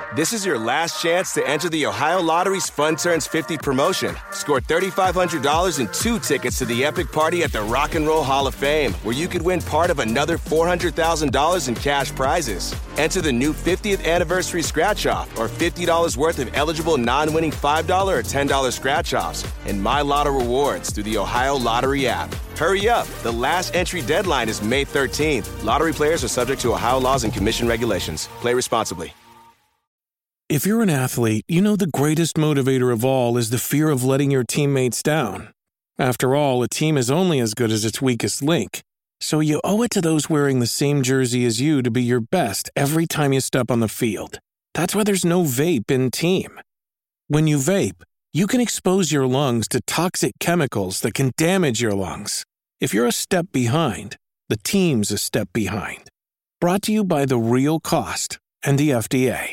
This is your last chance to enter the Ohio Lottery's Fun Turns 50 promotion. Score $3,500 and 2 tickets to the epic party at the Rock and Roll Hall of Fame, where you could win part of another $400,000 in cash prizes. Enter the new 50th anniversary scratch-off or $50 worth of eligible non-winning $5 or $10 scratch-offs and My Lotto rewards through the Ohio Lottery app. Hurry up. The last entry deadline is May 13th. Lottery players are subject to Ohio laws and commission regulations. Play responsibly. If you're an athlete, you know the greatest motivator of all is the fear of letting your teammates down. After all, a team is only as good as its weakest link. So you owe it to those wearing the same jersey as you to be your best every time you step on the field. That's why there's no vape in team. When you vape, you can expose your lungs to toxic chemicals that can damage your lungs. If you're a step behind, the team's a step behind. Brought to you by The Real Cost and the FDA.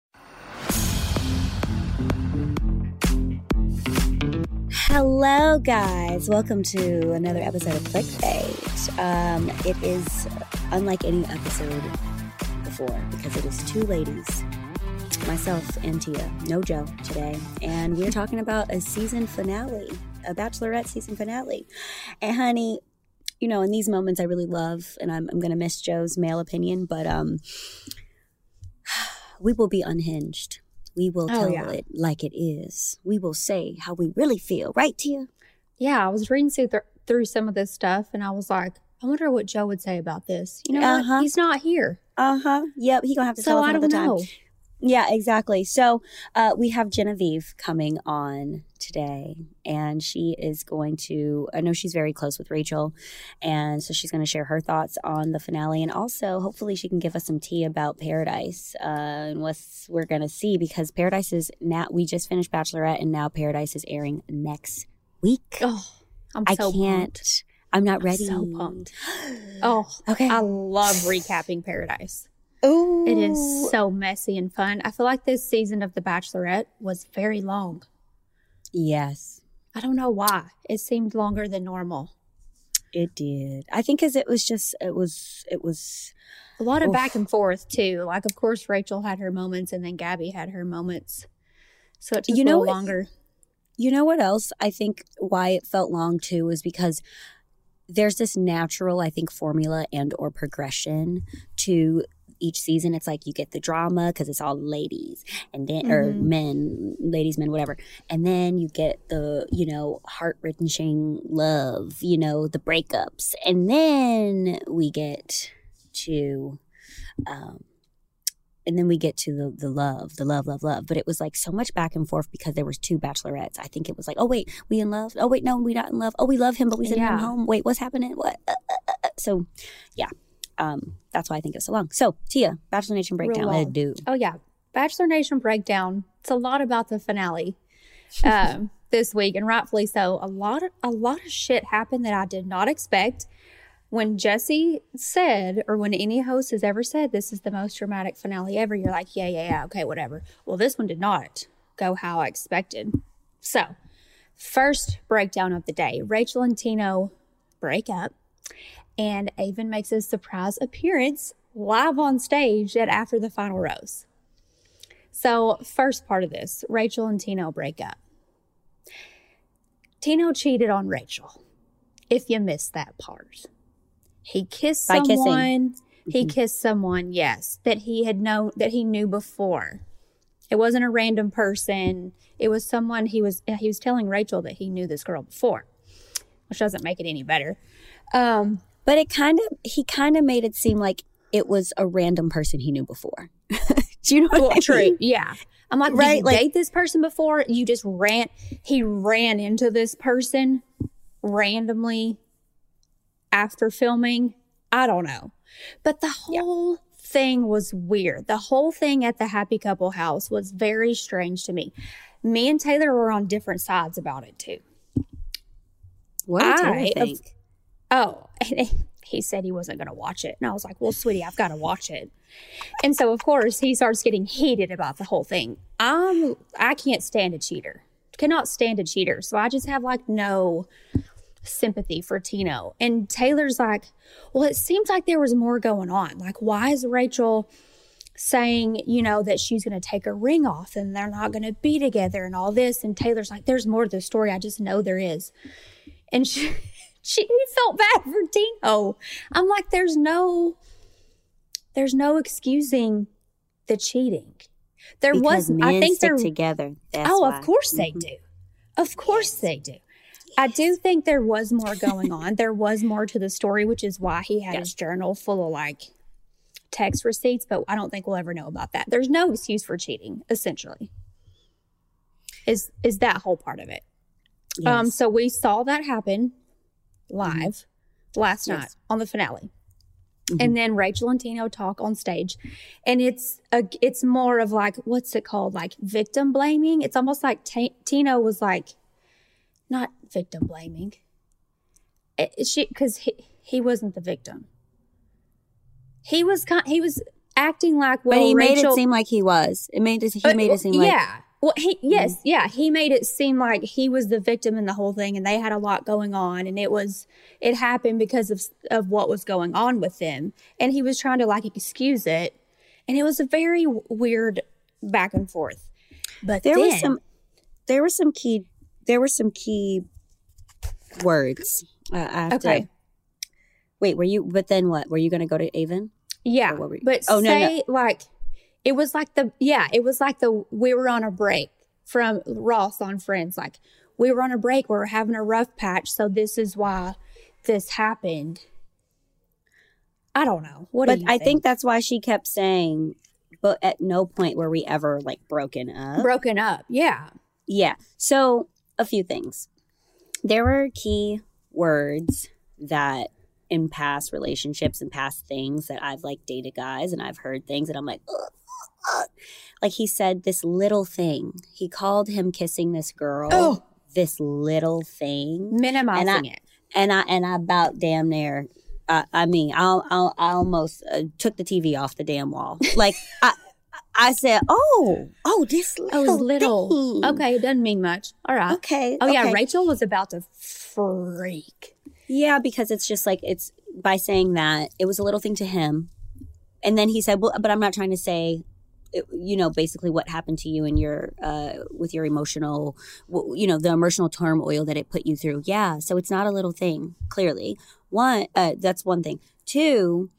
Hello, guys. Welcome to another episode of Clickbait. It is unlike any episode before because it is two ladies, myself and Tia, no Joe today, and we're talking about a season finale, a Bachelorette season finale. And honey, you know, in these moments I really love, and I'm going to miss Joe's male opinion, but we will be unhinged. We will tell it like it is. We will say how we really feel. Right, Tia? Yeah, I was reading through some of this stuff, and I was like, I wonder what Joe would say about this. You know what? He's not here. Yep, he's going to have to tell us another time. Yeah, exactly. So we have Genevieve coming on today, and she is going to, I know she's very close with Rachel, and so she's going to share her thoughts on the finale, and also hopefully she can give us some tea about Paradise and what we're going to see, because Paradise is now, we just finished Bachelorette, and now Paradise is airing next week. Oh, I can't. Pumped. I'm not ready. I'm so pumped. Oh, okay. I love recapping Paradise. Ooh. It is so messy and fun. I feel like this season of The Bachelorette was very long. Yes. I don't know why. It seemed longer than normal. It did. I think because it was a lot of back and forth too. Like, of course, Rachel had her moments and then Gabby had her moments. So it took a little longer. You know what else I think why it felt long too is because there's this natural, I think, formula and or progression to each season. It's like you get the drama because it's all ladies and then or men, ladies, men, whatever. And then you get the, you know, heart-wrenching love, you know, the breakups. And then we get to the love. But it was like so much back and forth because there was two bachelorettes. I think it was like, oh, wait, we in love? Oh, wait, no, we not in love. Oh, we love him, but we sent him home. Wait, what's happening? What? So, yeah. That's why I think it's so long. So, Tia, Bachelor Nation breakdown. Let's do. Oh, yeah. Bachelor Nation breakdown. It's a lot about the finale this week, and rightfully so. A lot of shit happened that I did not expect. When Jesse said, or when any host has ever said, this is the most dramatic finale ever, you're like, yeah, okay, whatever. Well, this one did not go how I expected. So, first breakdown of the day. Rachel and Tino break up. And Aven makes a surprise appearance live on stage at After the Final Rose. So, first part of this, Rachel and Tino break up. Tino cheated on Rachel, if you missed that part. He kissed someone. He kissed someone, yes, that he knew before. It wasn't a random person. It was someone he was telling Rachel that he knew this girl before, which doesn't make it any better. But he kind of made it seem like it was a random person he knew before. Do you know what I mean? True. Yeah. I'm like, right? Did you date this person before? You just he ran into this person randomly after filming. I don't know. But the whole thing was weird. The whole thing at the Happy Couple house was very strange to me. Me and Taylor were on different sides about it too. What did Taylor think? He said he wasn't going to watch it. And I was like, well, sweetie, I've got to watch it. And so, of course, he starts getting heated about the whole thing. I can't stand a cheater. Cannot stand a cheater. So I just have like no sympathy for Tino. And Taylor's like, well, it seems like there was more going on. Like, why is Rachel saying, you know, that she's going to take her ring off and they're not going to be together and all this. And Taylor's like, there's more to the story. I just know there is. And she felt bad for Tino. I'm like, there's no excusing the cheating. There because was, men I think stick they're together. That's of why. course they do. Of course they do. I do think there was more going on. There was more to the story, which is why he had his journal full of like text receipts, but I don't think we'll ever know about that. There's no excuse for cheating, essentially. Is that whole part of it. Yes. So we saw that happen live last night on the finale. And then Rachel and Tino talk on stage, and it's more of like, what's it called? Like victim blaming. It's almost like Tino was like, not victim blaming. Because he wasn't the victim. He was acting like, well, but he Rachel, made it seem like he was. He made it seem like, yeah. Well, he made it seem like he was the victim in the whole thing, and they had a lot going on, and it happened because of what was going on with them, and he was trying to like excuse it, and it was a very weird back and forth. But there were some key words. Okay. Wait, were you? But then what? Were you going to go to Avon? Yeah, but no. Like. It was like we were on a break from Ross on Friends. Like, we were on a break. We were having a rough patch. So this is why this happened. I don't know. But I think that's why she kept saying, but at no point were we ever like broken up. Broken up. Yeah. Yeah. So a few things. There were key words that in past relationships and past things that I've like dated guys, and I've heard things and I'm like, ugh. Like he said this little thing. He called him kissing this girl this little thing, minimizing it. And I about damn near. I almost took the TV off the damn wall. Like I said, this little thing. Okay, it doesn't mean much. All right. Okay. Oh yeah, Rachel was about to freak. Yeah, because it's just like it's by saying that it was a little thing to him, and then he said, "Well, but I'm not trying to say." You know, basically what happened to you in your, with your emotional, the emotional turmoil that it put you through. Yeah. So it's not a little thing, clearly. One, that's one thing. Two,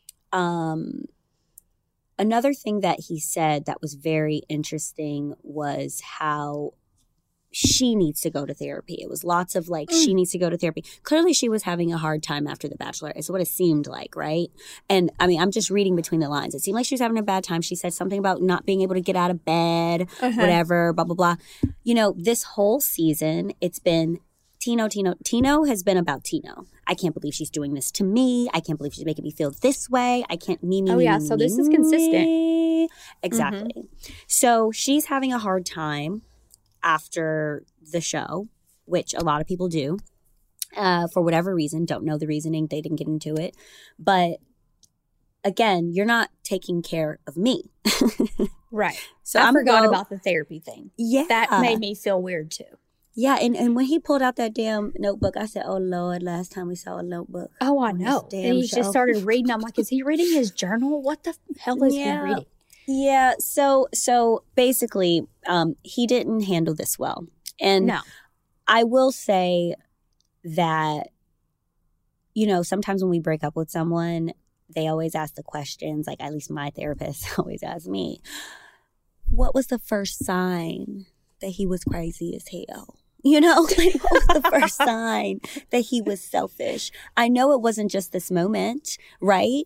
another thing that he said that was very interesting was how she needs to go to therapy. It was lots of like, she needs to go to therapy. Clearly she was having a hard time after The Bachelor is what it seemed like, right? And I mean, I'm just reading between the lines. It seemed like she was having a bad time. She said something about not being able to get out of bed, whatever, blah, blah, blah. You know, this whole season, it's been Tino has been about Tino. I can't believe she's doing this to me. I can't believe she's making me feel this way. I can't, so this is consistent. Exactly. So she's having a hard time after the show, which a lot of people do, for whatever reason. Don't know the reasoning. They didn't get into it. But again, you're not taking care of me. Right. So I forgot about the therapy thing. Yeah. That made me feel weird too. Yeah. And when he pulled out that damn notebook, I said, oh, Lord, last time we saw a notebook. Oh, I know. And he just started reading. I'm like, is he reading his journal? What the hell is he reading? Yeah, so basically, he didn't handle this well. And no. I will say that, sometimes when we break up with someone, they always ask the questions, like at least my therapist always asks me, what was the first sign that he was crazy as hell? Like what was the first sign that he was selfish? I know it wasn't just this moment, right?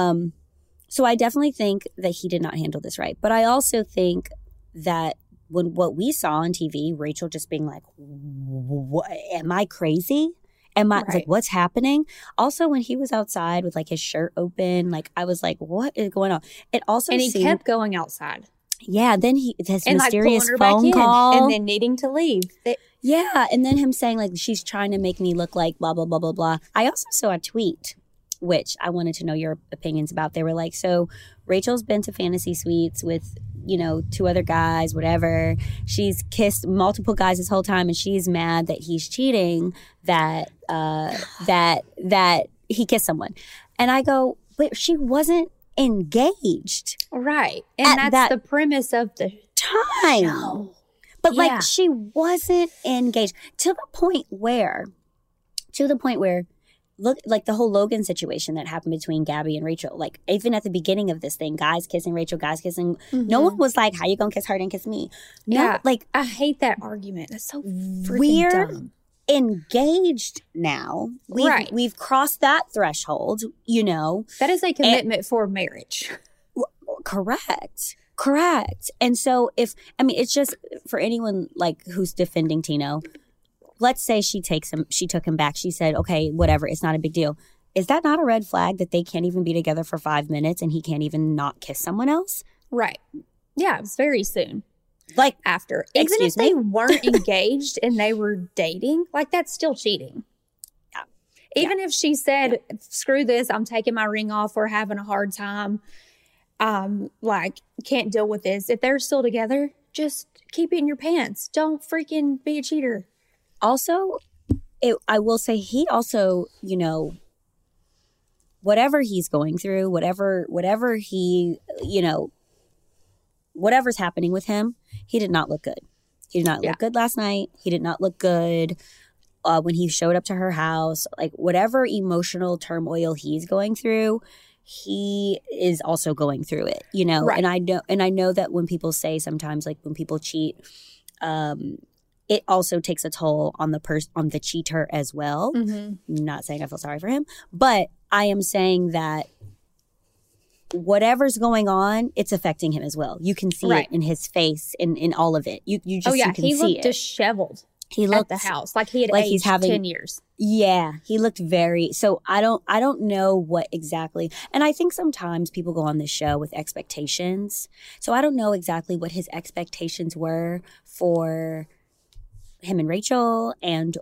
So I definitely think that he did not handle this right. But I also think that what we saw on TV, Rachel just being like, am I crazy? Like, what's happening? Also, when he was outside with like his shirt open, like I was like, what is going on? It also he kept going outside. Yeah, then his and mysterious like phone call. And then needing to leave. Yeah, and then him saying like, she's trying to make me look like blah, blah, blah, blah, blah. I also saw a tweet, which I wanted to know your opinions about. They were like, so Rachel's been to fantasy suites with, 2 other guys, whatever. She's kissed multiple guys this whole time, and she's mad that he's cheating, that he kissed someone. And I go, but she wasn't engaged. Right. And that's the premise of the time. show. But like she wasn't engaged to the point where look, like the whole Logan situation that happened between Gabby and Rachel, like even at the beginning of this thing, guys kissing Rachel, guys kissing, no one was like, how you gonna kiss her and kiss me? No, like I hate that argument. That's so freaking we're dumb. Engaged now. We've crossed that threshold, you know. That is a commitment for marriage. Correct. And so it's just for anyone like who's defending Tino, let's say she took him back. She said, okay, whatever, it's not a big deal. Is that not a red flag that they can't even be together for 5 minutes and he can't even not kiss someone else? Right. Yeah, it was very soon. Like after. Even if they weren't engaged and they were dating, like that's still cheating. Yeah. Even if she said, screw this, I'm taking my ring off, we're having a hard time, like can't deal with this. If they're still together, just keep it in your pants. Don't freaking be a cheater. Also, I will say he also, you know, whatever he's going through, whatever he, you know, whatever's happening with him, he did not look good. He did not look good last night. He did not look good when he showed up to her house. Like whatever emotional turmoil he's going through, he is also going through it, you know. Right. And I know that when people say sometimes, like when people cheat, it also takes a toll on the cheater as well. Mm-hmm. Not saying I feel sorry for him, but I am saying that whatever's going on, it's affecting him as well. You can see it in his face, in all of it. You can see it. He looked disheveled. He looked at the house like he had aged he's having 10 years. Yeah, he looked very. So I don't know what exactly. And I think sometimes people go on this show with expectations. So I don't know exactly what his expectations were for him and Rachel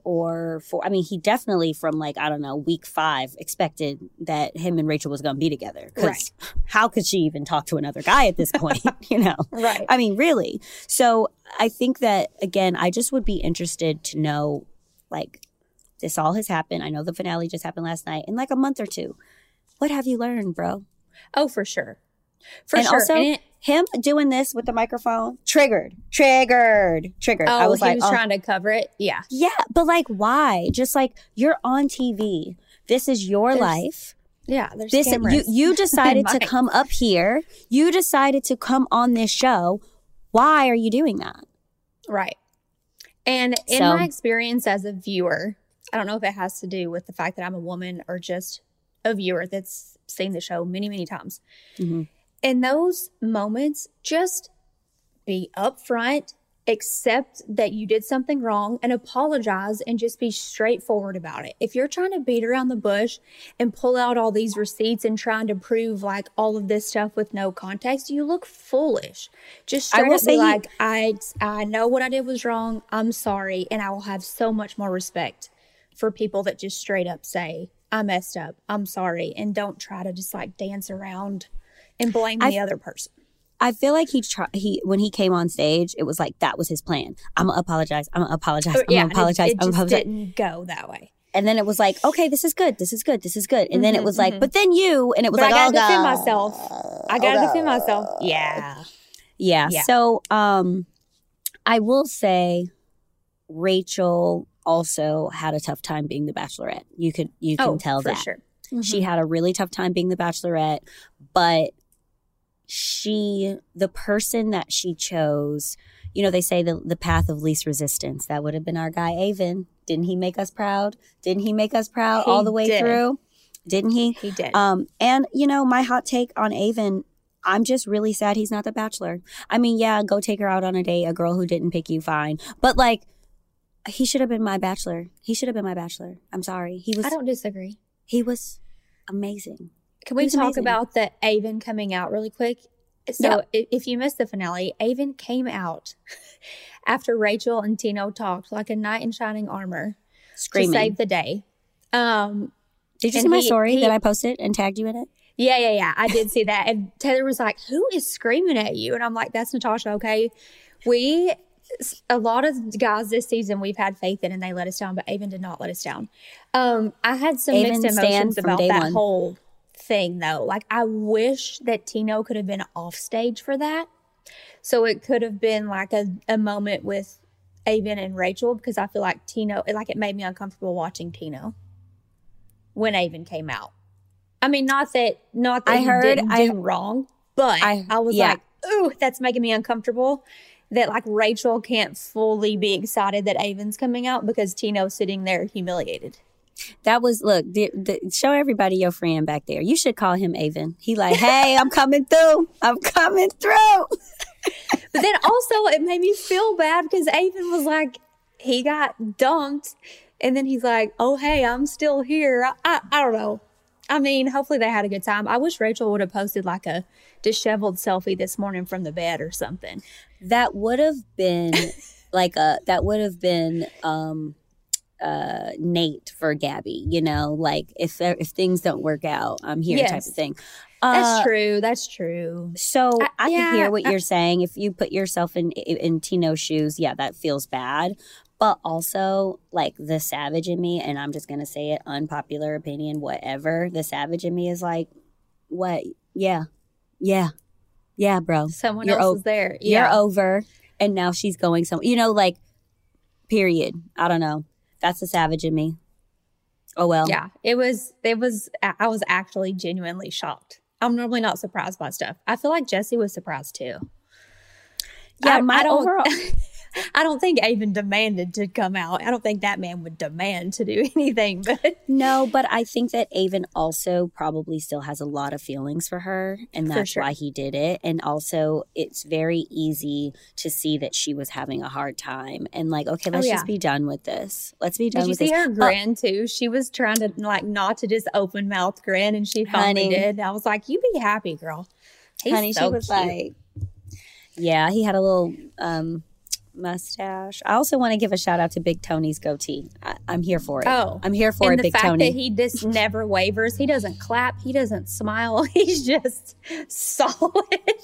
he definitely from like, I don't know, week 5 expected that him and Rachel was going to be together. Because how could she even talk to another guy at this point, you know? Right. I mean, really. So I think that, again, I just would be interested to know, like, this all has happened. I know the finale just happened last night. In like a month or two, what have you learned, bro? Oh, for sure. Also, him doing this with the microphone triggered. Oh, I was he was trying to cover it. Yeah. Yeah, but like, why? Just like, you're on TV. This is your life. Yeah, there's cameras. You decided to come up here. You decided to come on this show. Why are you doing that? Right. And in my experience as a viewer, I don't know if it has to do with the fact that I'm a woman or just a viewer that's seen the show many, many times. Mm-hmm. In those moments, just be upfront, accept that you did something wrong and apologize and just be straightforward about it. If you're trying to beat around the bush and pull out all these receipts and trying to prove like all of this stuff with no context, you look foolish. Just straight up be like, I know what I did was wrong. I'm sorry. And I will have so much more respect for people that just straight up say, I messed up. I'm sorry. And don't try to just like dance around and blame the other person. I feel like when he came on stage, it was like that was his plan. I'm gonna apologize. I'm gonna apologize. It just didn't go that way. And then it was like, okay, this is good. And then it was like, but then you, and it was like, I gotta defend myself. I gotta defend myself. Yeah. So, I will say, Rachel also had a tough time being the Bachelorette. You can tell that. Sure. Mm-hmm. She had a really tough time being the Bachelorette, but the person that she chose, you know, they say the path of least resistance. That would have been our guy, Aven. Didn't he make us proud? All the way through? Didn't he? He did. And, you know, my hot take on Aven, I'm just really sad he's not the Bachelor. I mean, yeah, go take her out on a date, a girl who didn't pick you, fine. But, like, he should have been my Bachelor. I'm sorry. I don't disagree. He was amazing. Can we talk about the Aven coming out really quick? So if you missed the finale, Aven came out after Rachel and Tino talked like a knight in shining armor, screaming to save the day. Did you see my story that I posted and tagged you in it? Yeah. I did see that. And Taylor was like, who is screaming at you? And I'm like, that's Natasha, okay? A lot of guys this season we've had faith in and they let us down, but Aven did not let us down. I had some mixed emotions about that whole thing though. Like, I wish that Tino could have been off stage for that. So it could have been like a moment with Aven and Rachel, because I feel like Tino, like, it made me uncomfortable watching Tino when Aven came out. I mean, not that he didn't do wrong, but I was like, ooh, that's making me uncomfortable. That like Rachel can't fully be excited that Aven's coming out because Tino's sitting there humiliated. That was, look, show everybody your friend back there. You should call him Aven. He like, hey, I'm coming through. I'm coming through. But then also it made me feel bad because Aven was like, he got dunked. And then he's like, oh, hey, I'm still here. I don't know. I mean, hopefully they had a good time. I wish Rachel would have posted like a disheveled selfie this morning from the bed or something. That would have been Nate for Gabby, you know, like if things don't work out, I'm here type of thing. That's true. So I can hear what you're saying. If you put yourself in Tino's shoes, that feels bad. But also, like, the savage in me, and I'm just going to say it, unpopular opinion, whatever, the savage in me is like, what? Yeah, bro. Someone else is there. You're over, and now she's going somewhere. You know, like, period. I don't know. That's the savage in me. Oh, well. Yeah, it was, I was actually genuinely shocked. I'm normally not surprised by stuff. I feel like Jesse was surprised, too. Yeah, overall... I don't think Aven demanded to come out. I don't think that man would demand to do anything. But no, but I think that Aven also probably still has a lot of feelings for her, and that's why he did it. And also, it's very easy to see that she was having a hard time. And like, okay, let's just be done with this. Let's be done with this. Did you see her grin too? She was trying to like not to just open mouth grin, and she finally did. I was like, "You be happy, girl." Honey, she was cute. Like, yeah, he had a little mustache. I also want to give a shout out to Big Tony's goatee. I'm here for it. Oh, I'm here for it, Big Tony. And the fact that he just never wavers. He doesn't clap. He doesn't smile. He's just solid.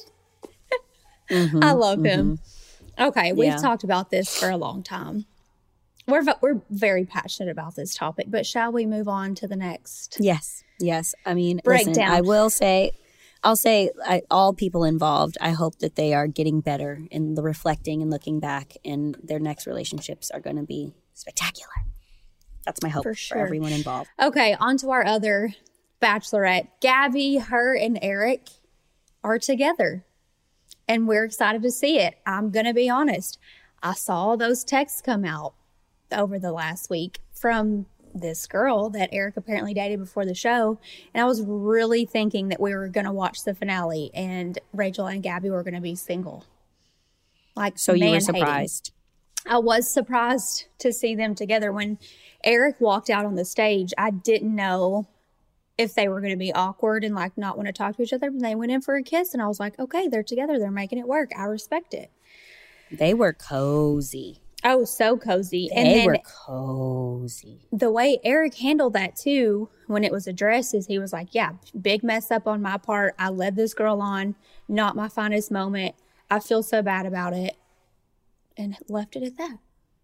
I love him. Okay, we've talked about this for a long time. We're very passionate about this topic, but shall we move on to the next? Yes. I mean, breakdown. Listen, I'll say all people involved, I hope that they are getting better in the reflecting and looking back, and their next relationships are going to be spectacular. That's my hope for everyone involved. Okay, on to our other bachelorette. Gabby, her, and Eric are together, and we're excited to see it. I'm going to be honest. I saw those texts come out over the last week from this girl that Eric apparently dated before the show. And I was really thinking that we were going to watch the finale and Rachel and Gabby were going to be single. Like, so you were surprised? I was surprised to see them together. When Eric walked out on the stage, I didn't know if they were going to be awkward and like not want to talk to each other. But they went in for a kiss and I was like, okay, they're together. They're making it work. I respect it. They were cozy. Oh, so cozy. They were cozy. The way Eric handled that, too, when it was addressed, is he was like, yeah, big mess up on my part. I led this girl on. Not my finest moment. I feel so bad about it. And left it at that.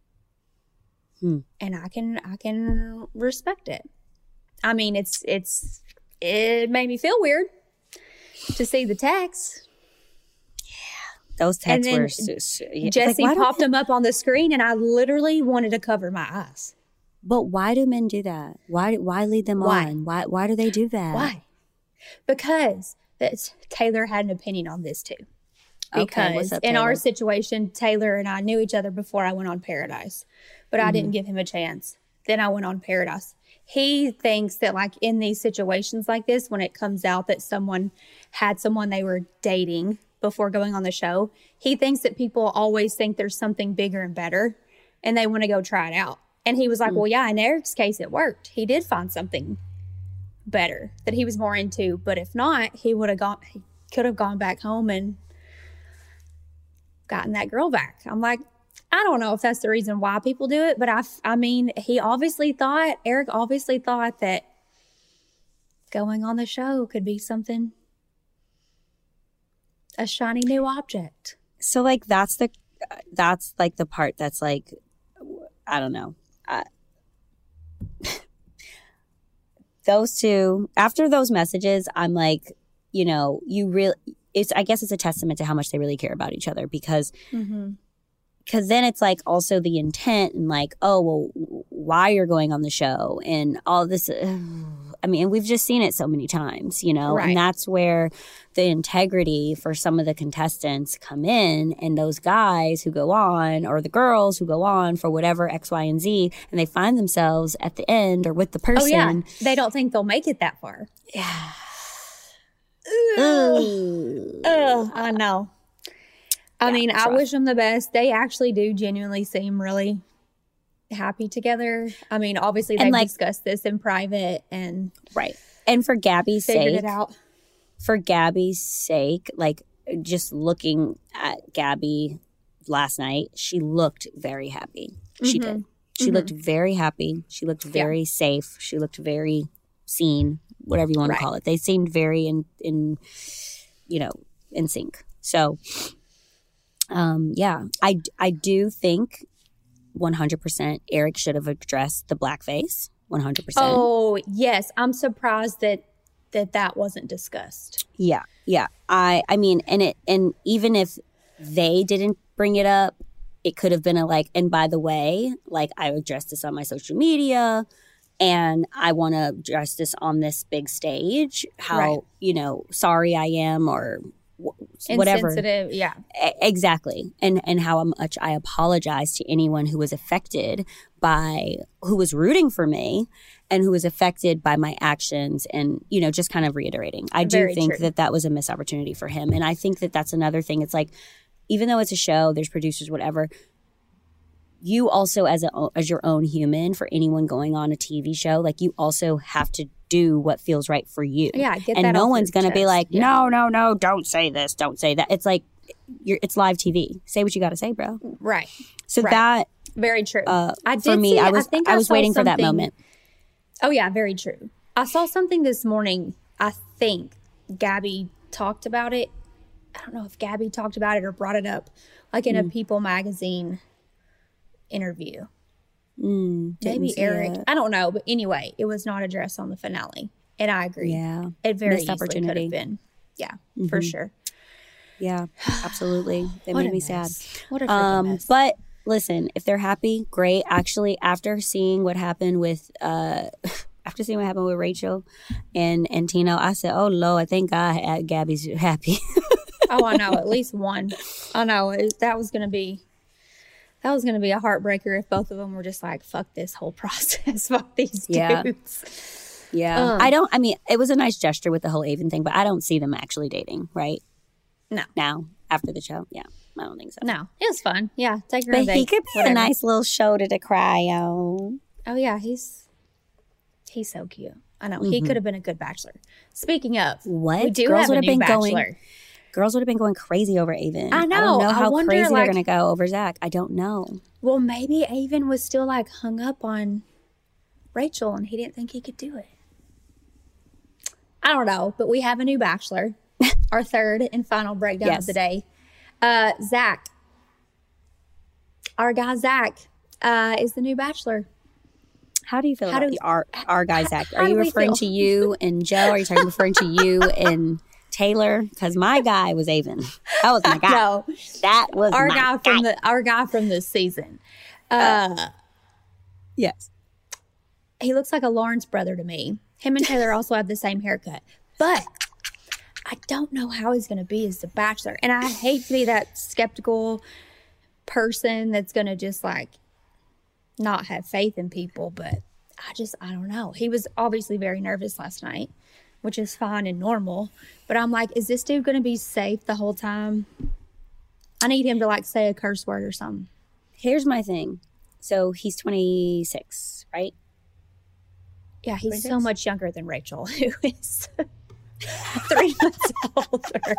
And I can respect it. I mean, it made me feel weird to see the text. Those texts were... Jesse popped them up on the screen, and I literally wanted to cover my eyes. But why do men do that? Why lead them on? Why do they do that? Why? Because Taylor had an opinion on this, too. Because what's up, in Taylor? our situation, Taylor and I knew each other before I went on Paradise. But I didn't give him a chance. Then I went on Paradise. He thinks that, like, in these situations like this, when it comes out that someone had someone they were dating before going on the show, he thinks that people always think there's something bigger and better and they want to go try it out. And he was like, well, yeah, in Eric's case, it worked. He did find something better that he was more into. But if not, he could have gone back home and gotten that girl back. I'm like, I don't know if that's the reason why people do it, but I mean, Eric obviously thought that going on the show could be something, a shiny new object. So like that's like the part that's like, I don't know. those two, after those messages, I'm like, you know, I guess it's a testament to how much they really care about each other because then it's like also the intent and like, oh, well, why you're going on the show and all this. I mean, we've just seen it so many times, you know, and that's where the integrity for some of the contestants come in, and those guys who go on or the girls who go on for whatever X, Y, and Z, and they find themselves at the end or with the person. Oh, yeah. They don't think they'll make it that far. Yeah. I know. I mean, I wish them the best. They actually do genuinely seem really happy together. I mean, obviously they've discussed this in private and and for Gabby's figured sake, it out. For Gabby's sake, like just looking at Gabby last night, she looked very happy. She did. She looked very happy. She looked very safe. She looked very seen, whatever you want to call it. They seemed very in sync. So, I do think 100% Eric should have addressed the blackface. 100%. Oh, yes. I'm surprised that wasn't discussed. Yeah. I mean, and even if they didn't bring it up, it could have been and by the way, like I addressed this on my social media and I want to address this on this big stage, how, sorry I am or whatever. Insensitive, yeah. Exactly. And how much I apologize to anyone who was affected who was rooting for me and who was affected by my actions and, just kind of reiterating. I do think that was a missed opportunity for him. And I think that that's another thing. It's like, even though it's a show, there's producers, whatever, you also as your own human, for anyone going on a TV show, like you also have to do what feels right for you. Yeah, get and that no off one's your going to be chest. like, no, don't say this, don't say that. It's like, it's live TV. Say what you got to say, bro. Right. So that very true. I was waiting for that moment. Oh yeah, very true. I saw something this morning. I think Gabby talked about it. I don't know if Gabby talked about it or brought it up, like in a People magazine interview. Maybe Eric. I don't know, but anyway, it was not addressed on the finale, and I agree. Yeah, it very missed easily could have been. Yeah, for sure. Yeah, absolutely. They made me sad. What a freaking mess. But listen, if they're happy, great. Actually, after seeing what happened with Rachel and Tino, I said, "Oh Lord, I thank God Gabby's happy." Oh, I know. At least one. I know. That was going to be a heartbreaker if both of them were just like, fuck this whole process. Fuck these dudes. Yeah. It was a nice gesture with the whole Aven thing, but I don't see them actually dating, right? No. Now, after the show. Yeah. I don't think so. No. It was fun. Yeah. Take her on a date. But he could be a nice little shoulder to cry on. Oh, yeah. He's so cute. I know. He could have been a good bachelor. Speaking of, what? We do have a new bachelor. Girls would have been going crazy over Aven. I know. I don't know how crazy they're going to go over Zach. I don't know. Well, maybe Aven was still hung up on Rachel and he didn't think he could do it. I don't know, but we have a new bachelor. Our third and final breakdown of the day. Zach. Our guy Zach is the new bachelor. How do you feel about our guy Zach? Are you referring to you and Joe? Are you referring to you and Taylor? Because my guy was Aven. That was my guy. No, that was our my guy our guy from this season. Yes, he looks like a Lawrence brother to me. Him and Taylor also have the same haircut, but I don't know how he's going to be as the bachelor. And I hate to be that skeptical person that's going to just not have faith in people, but I don't know. He was obviously very nervous last night, which is fine and normal. But I'm like, is this dude going to be safe the whole time? I need him to say a curse word or something. Here's my thing. So he's 26, right? Yeah, he's 26? So much younger than Rachel, who is 3 months older.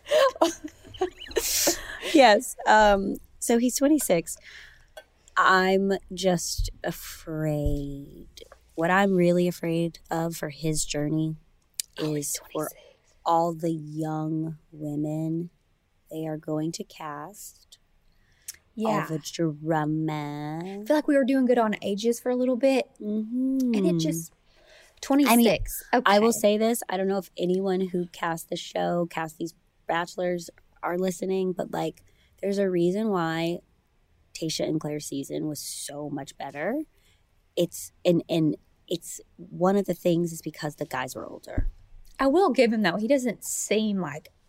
Yes. So he's 26. I'm just afraid. What I'm really afraid of for his journey is for all the young women they are going to cast. Yeah. All the drama. I feel like we were doing good on ages for a little bit. Mm-hmm. And it just, 26. Okay. I will say this. I don't know if anyone who cast the show, cast these bachelors are listening, but like there's a reason why Tayshia and Claire's season was so much better. It's and it's one of the things is because the guys were older. I will give him, though. He doesn't seem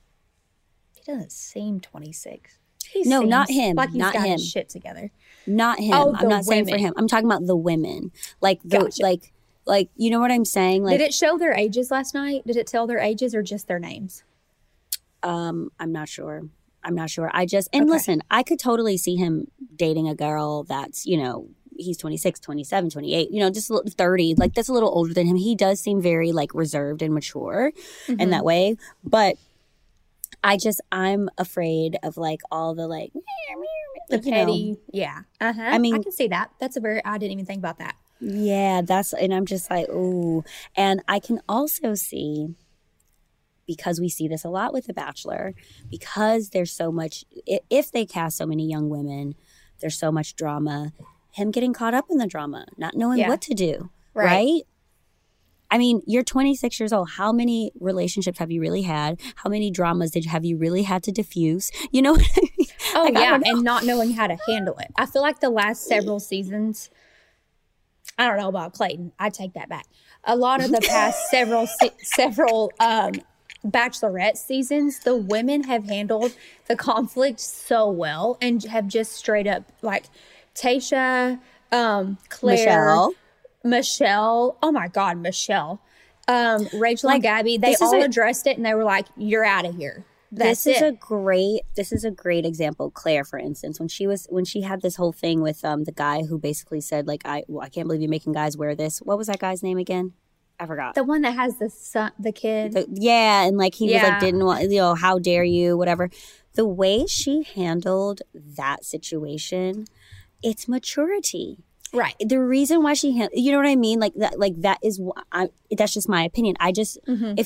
26. No, not him. Like he's not got him. his shit together. Not him. Oh, I'm not saying for women. him. I'm talking about the women. Like the Gotcha. like you know what I'm saying? Like Did it show their ages last night? Did it tell their ages or just their names? I'm not sure. I just listen, I could totally see him dating a girl that's, you know, he's 26, 27, 28, you know, just 30, like that's a little older than him. He does seem very like reserved and mature in that way. But I'm afraid of like all the like, The you know. petty. Yeah. Uh-huh. I mean- I can see that. I didn't even think about that. Yeah, and I'm just like, ooh. And I can also see, because we see this a lot with The Bachelor, because there's so much, if they cast so many young women, there's so much drama, him getting caught up in the drama, not knowing what to do, right? I mean, you're 26 years old. How many relationships have you really had? How many dramas have you really had to diffuse? You know what I mean? Oh, Like, I yeah. don't know. And not knowing how to handle it. I feel like the last several seasons, I don't know about Clayton. I take that back. A lot of the past several Bachelorette seasons, the women have handled the conflict so well and have just straight up like Tayshia, Claire, Michelle. Oh my God, Michelle. Rachel and Gabby, they all addressed it and they were like, you're out of here. This is a great example. Claire, for instance, when she had this whole thing with the guy who basically said like, I can't believe you're making guys wear this. What was that guy's name again? I forgot. The one that has the kid. And like he was like, didn't want, you know, how dare you, whatever. The way she handled that situation, it's maturity. Right. The reason why you know what I mean? That's just my opinion. I just,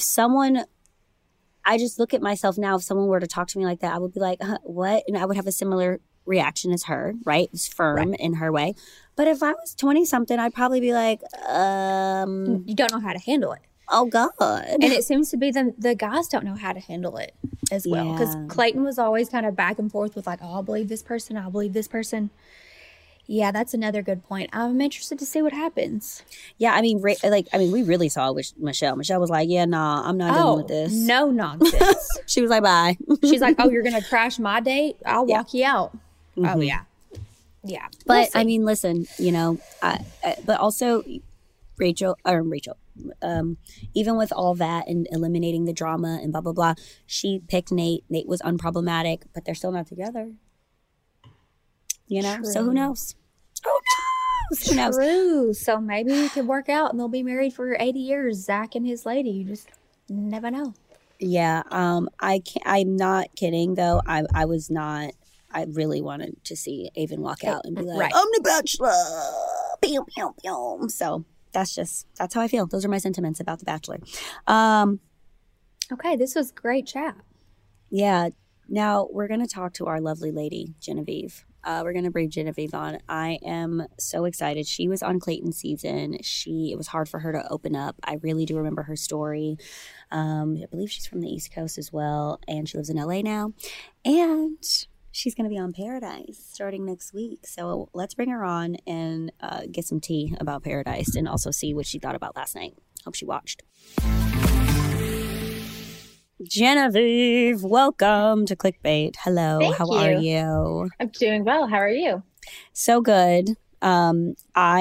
I just look at myself now. If someone were to talk to me like that, I would be like, what? And I would have a similar reaction as her, right? It's firm in her way. But if I was 20 something, I'd probably be like, you don't know how to handle it. Oh God. And it seems to be the guys don't know how to handle it as well. Because Clayton was always kind of back and forth with like, oh, I'll believe this person. I'll believe this person. Yeah, that's another good point. I'm interested to see what happens. Yeah, I mean, we really saw with Michelle. Michelle was like, yeah, nah, I'm not dealing with this. No nonsense. She was like, bye. She's like, oh, you're going to crash my date? I'll walk you out. Mm-hmm. Oh, yeah. Yeah. But I mean, listen, you know, but also Rachel, even with all that and eliminating the drama and blah, blah, blah, she picked Nate. Nate was unproblematic, but they're still not together. You know? True. So who knows? Who knows? True. So maybe it could work out and they'll be married for 80 years, Zach and his lady. You just never know. Yeah. I'm not kidding, though. I was not. I really wanted to see Avon walk out and be like, I'm the Bachelor. Pew, pew, pew. So that's how I feel. Those are my sentiments about The Bachelor. Okay, this was great chat. Yeah. Now we're going to talk to our lovely lady, Genevieve. We're going to bring Genevieve on. I am so excited. She was on Clayton's season. It was hard for her to open up. I really do remember her story. I believe she's from the East Coast as well, and she lives in LA now. And she's going to be on Paradise starting next week. So let's bring her on and get some tea about Paradise and also see what she thought about last night. Hope she watched. Genevieve, welcome to Clickbait. Hello, how are you? I'm doing well. How are you? So good. We're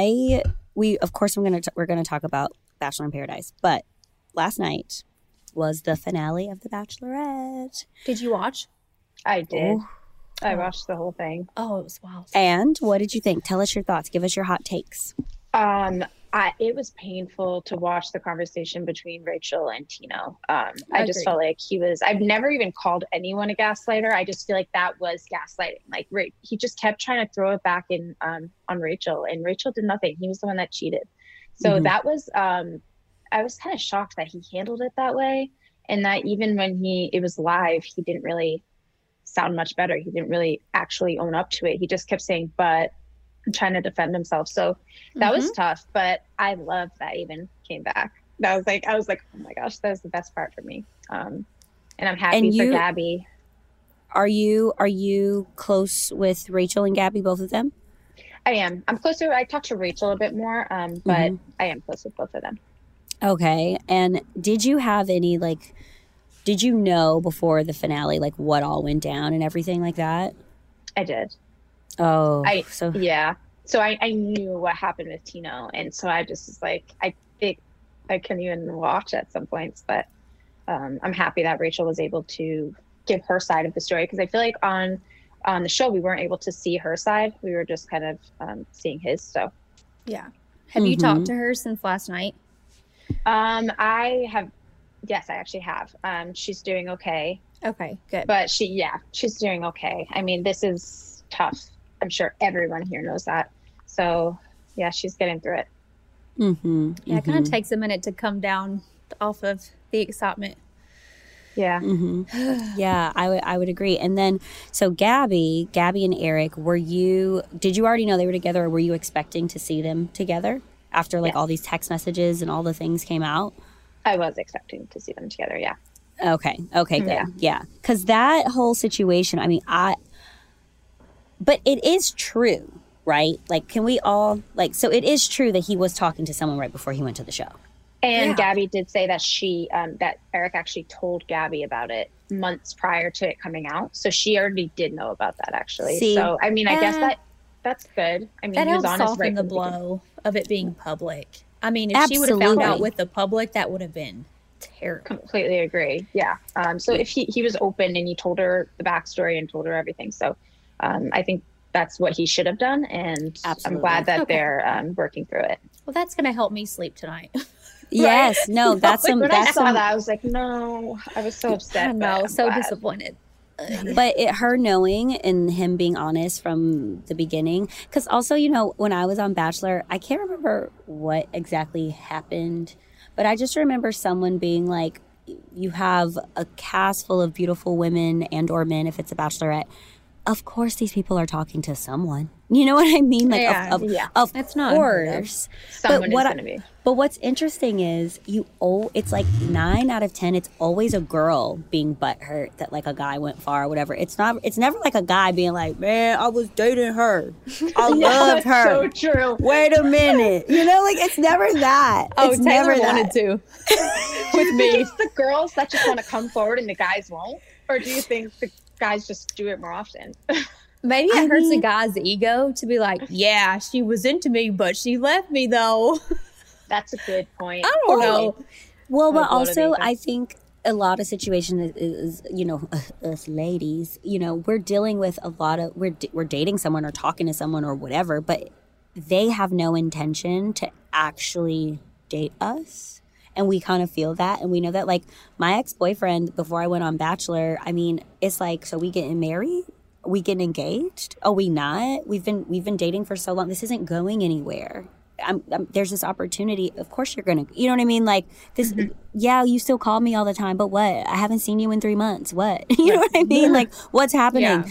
gonna talk about Bachelor in Paradise, but last night was the finale of The Bachelorette. Did you watch? I did. I watched the whole thing. Oh, it was wild. And what did you think? Tell us your thoughts. Give us your hot takes. It was painful to watch the conversation between Rachel and Tino. I just felt like I've never even called anyone a gaslighter. I just feel like that was gaslighting. Like he just kept trying to throw it back in on Rachel, and Rachel did nothing. He was the one that cheated. So that was, I was kind of shocked that he handled it that way. And that even when it was live, he didn't really sound much better. He didn't really actually own up to it. He just kept saying, but trying to defend himself. So that was tough, but I love that Aven came back. I was like, oh my gosh, that was the best part for me. And I'm happy for Gabby. Are you close with Rachel and Gabby, both of them? I am. I'm closer. I talk to Rachel a bit more, but I am close with both of them. Okay. And did you have any, like, did you know before the finale, like, what all went down and everything like that? I did. Oh. Yeah. So I knew what happened with Tino. And so I just was like, I think I couldn't even watch at some points. But I'm happy that Rachel was able to give her side of the story. Because I feel like on the show, we weren't able to see her side. We were just kind of seeing his. So, yeah. Have you talked to her since last night? I have. Yes, I actually have. She's doing okay. Okay, good. But she's doing okay. I mean, this is tough. I'm sure everyone here knows that. So, yeah, she's getting through it. Yeah, it kind of takes a minute to come down off of the excitement. Yeah. Yeah, I would agree. And then, so Gabby and Eric, did you already know they were together, or were you expecting to see them together after all these text messages and all the things came out? I was expecting to see them together, yeah. Okay, good. Yeah. Because that whole situation, I mean, but it is true, right? Like, can we all, so it is true that he was talking to someone right before he went to the show. And Gabby did say that that Eric actually told Gabby about it months prior to it coming out. So she already did know about that, actually. So, I mean, I guess that's good. I mean, that he was helps honest soften the blow of it being public. I mean, if she would have found out with the public, that would have been terrible. Completely agree. Yeah. So if he was open and he told her the backstory and told her everything. So I think that's what he should have done. And I'm glad that they're working through it. Well, that's going to help me sleep tonight. Yes. No, that's when I saw that, I was like, no, I was so upset. I know, so disappointed. But her knowing and him being honest from the beginning, because also, when I was on Bachelor, I can't remember what exactly happened, but I just remember someone being like, you have a cast full of beautiful women and or men, if it's a bachelorette, of course these people are talking to someone. You know what I mean? Like, of it's not course. Someone is going to be. But what's interesting is it's like 9 out of 10. It's always a girl being butthurt that like a guy went far or whatever. It's never like a guy being like, man, I was dating her. I loved her. So true. Wait a minute. It's never that. Oh, it's Taylor never wanted to. With me. It's the girls that just want to come forward and the guys won't? Or do you think the guys just do it more often? Maybe it hurts a guy's ego to be like, yeah, she was into me, but she left me though. That's a good point. I don't know. Well, but also I think a lot of situations is us ladies, we're dealing with a lot of, we're dating someone or talking to someone or whatever, but they have no intention to actually date us. And we kind of feel that. And we know that, like, my ex-boyfriend, before I went on Bachelor, I mean, it's like, so we getting married? We getting engaged? Oh, we not? We've been dating for so long. This isn't going anywhere. There's this opportunity. Of course you're going to, you know what I mean? Like, this, yeah, you still call me all the time, but what? I haven't seen you in 3 months. What? You know what I mean? Like, what's happening? Yeah.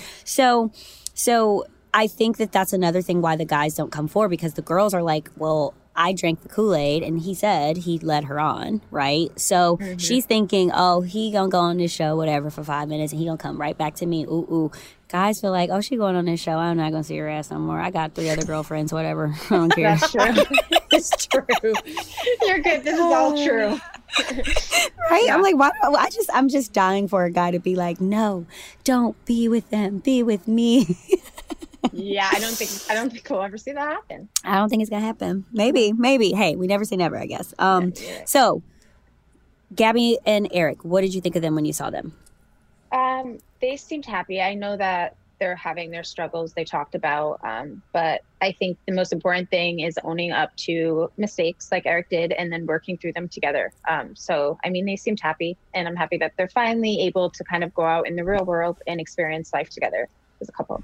So I think that's another thing why the guys don't come forward, because the girls are like, well, I drank the Kool-Aid and he said he led her on, right? So she's thinking, oh, he gonna go on this show, whatever, for 5 minutes and he gonna come right back to me. Ooh. Guys feel like, oh, she going on this show. I'm not gonna see her ass no more. I got 3 other girlfriends, whatever. I don't care. That's true. It's true. You're good. This is all true. Right? Yeah. I'm like, why? I'm just dying for a guy to be like, no, don't be with them. Be with me. Yeah, I don't think we'll ever see that happen. I don't think it's gonna happen. Maybe. Hey, we never say never, I guess. So Gabby and Eric, what did you think of them when you saw them? They seemed happy. I know that they're having their struggles they talked about, but I think the most important thing is owning up to mistakes like Eric did and then working through them together. So, I mean, they seemed happy, and I'm happy that they're finally able to kind of go out in the real world and experience life together as a couple.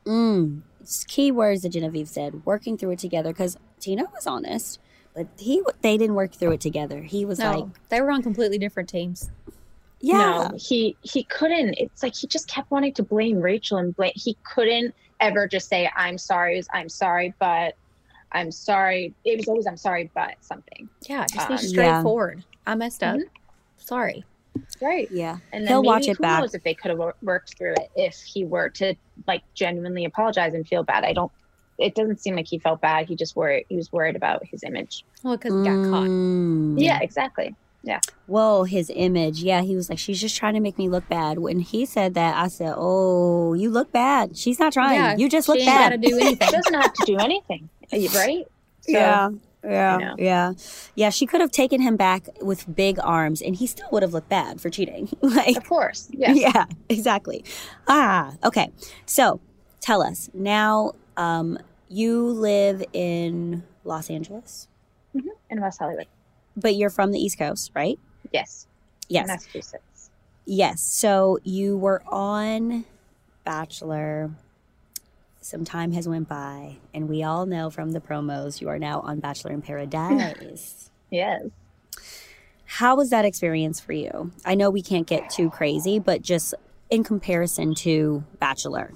Key words that Genevieve said, working through it together, because Tino was honest, but they didn't work through it together. He was like, they were on completely different teams. Yeah. No, he couldn't. It's like he just kept wanting to blame Rachel and he couldn't ever just say, I'm sorry. It was, I'm sorry, but I'm sorry. It was always, I'm sorry, but something. Yeah, just be straightforward. I messed up. Sorry. Right. Yeah. And then he'll maybe, watch it who back. knows if they could have worked through it if he were to like genuinely apologize and feel bad. It doesn't seem like he felt bad. He was worried about his image. Well, because he got caught. Yeah, exactly. Yeah. Whoa, his image. Yeah, he was like, she's just trying to make me look bad. When he said that, I said, oh, you look bad. She's not trying. Yeah, you just look she bad. Ain't gotta do anything. She doesn't have to do anything, right? So, Yeah. She could have taken him back with big arms, and he still would have looked bad for cheating. Like, of course. Yeah. Yeah, exactly. Okay. So tell us now. You live in Los Angeles, in West Hollywood. but you're from the East Coast, right? Yes. Yes. Massachusetts. Yes. So you were on Bachelor. Some time has went by, and we all know from the promos you are now on Bachelor in Paradise. Yes. How was that experience for you? I know we can't get too crazy, but just in comparison to Bachelor.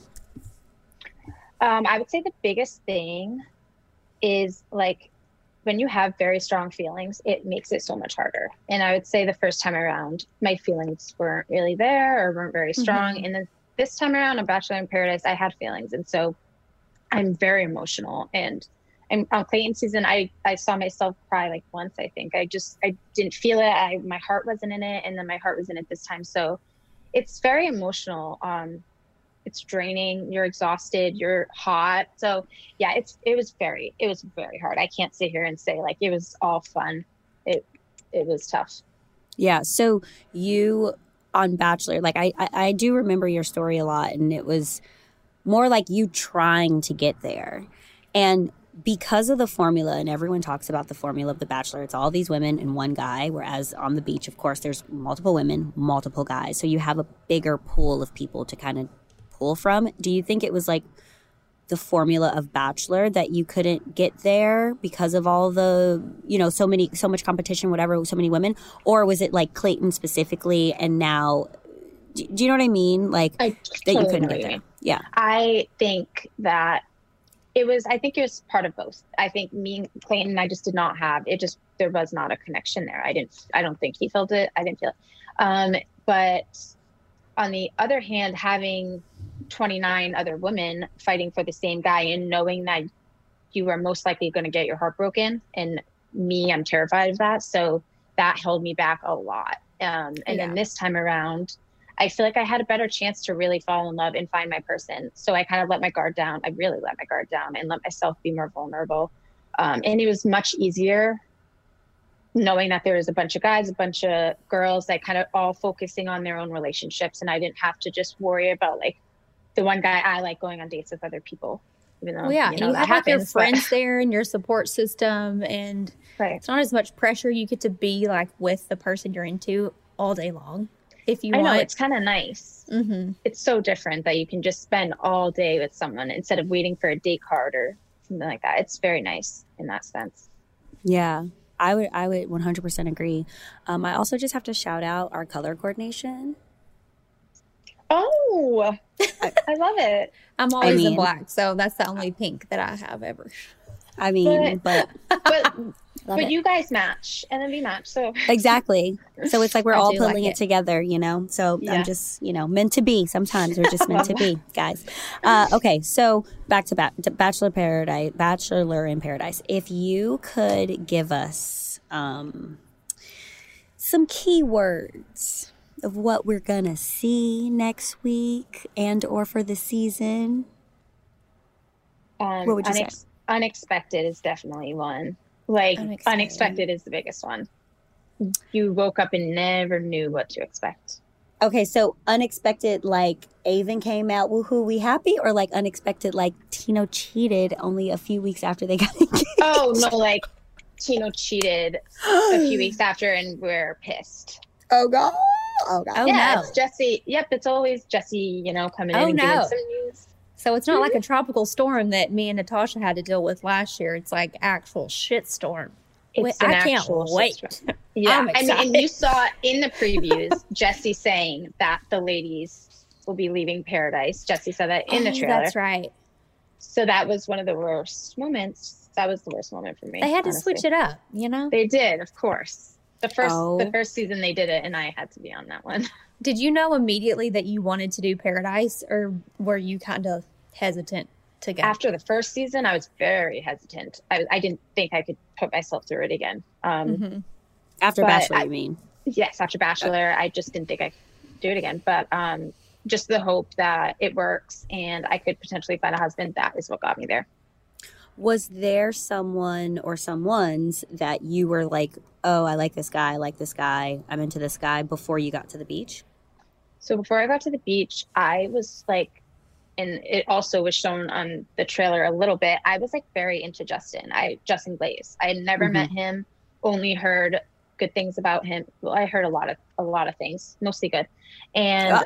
I would say the biggest thing is like when you have very strong feelings, it makes it so much harder. And I would say the first time around, my feelings weren't really there or weren't very strong. And then this time around on Bachelor in Paradise, I had feelings. And so I'm very emotional. And on Clayton season, I saw myself cry like once, I think. I didn't feel it. My heart wasn't in it. And then my heart was in it this time. So it's very emotional. It's draining. You're exhausted. You're hot. So yeah, it was very hard. I can't sit here and say like it was all fun. It was tough. Yeah. So you on Bachelor, like I do remember your story a lot, and it was more like you trying to get there. And because of the formula, and everyone talks about the formula of The Bachelor, it's all these women and one guy, whereas on the beach, of course, there's multiple women, multiple guys. So you have a bigger pool of people to kind of pull from. Do you think it was like the formula of Bachelor that you couldn't get there because of all the, so much competition, whatever, so many women? Or was it like Clayton specifically, and now, do you know what I mean? Like that you couldn't get there. Yeah. I think that it was part of both. I think me and Clayton, I just did not have it. There was not a connection there. I don't think he felt it. I didn't feel it. But on the other hand, having 29 other women fighting for the same guy and knowing that you are most likely going to get your heart broken, and me, I'm terrified of that. So that held me back a lot. Then this time around, I feel like I had a better chance to really fall in love and find my person. So I kind of let my guard down. I really let my guard down and let myself be more vulnerable. And it was much easier knowing that there was a bunch of guys, a bunch of girls, like kind of all focusing on their own relationships. And I didn't have to just worry about like the one guy I like going on dates with other people. Even though, you have that like your happens, friends there and your support system, and it's not as much pressure. You get to be like with the person you're into all day long. If you want. I know, it's kind of nice. It's so different that you can just spend all day with someone instead of waiting for a date card or something like that. It's very nice in that sense. Yeah, I would 100% agree. I also just have to shout out our color coordination. Oh, I love it. I'm always in black, so that's the only pink that I have ever. But you guys match, and then we match. So exactly. So it's like we're all pulling it together, So yeah. I'm just, meant to be. Sometimes we're just meant to be, guys. Okay, so back to Bachelor in Paradise. If you could give us some key words of what we're gonna see next week and or for the season, what would you say? Unexpected is definitely one. Like unexpected is the biggest one. You woke up and never knew what to expect. Okay, so unexpected, like Avon came out, woohoo, we happy? Or like unexpected, like Tino cheated only a few weeks after they got engaged? Oh, no, like Tino cheated a few weeks after and we're pissed. Oh, God. Yeah, no. It's Jesse. Yep, it's always Jesse, coming in and giving some news. So it's not like a tropical storm that me and Natasha had to deal with last year. It's like actual shit storm. It's I can't wait. Yeah, I mean, and you saw in the previews Jesse saying that the ladies will be leaving Paradise. Jesse said that in the trailer. That's right. So that was one of the worst moments. That was the worst moment for me. They had to switch it up, you know? They did, of course. The first season they did it, and I had to be on that one. Did you know immediately that you wanted to do Paradise, or were you kind of hesitant to go? After the first season, I was very hesitant. I didn't think I could put myself through it again. After Bachelor, you mean? Yes, after Bachelor, I just didn't think I could do it again. But just the hope that it works and I could potentially find a husband, that is what got me there. Was there someone or someones that you were like, oh, I like this guy, I'm into this guy, before you got to the beach? So before I got to the beach, I was like, and it also was shown on the trailer a little bit, I was like very into Justin Glaze. I had never met him, only heard good things about him. Well, I heard a lot of things, mostly good. And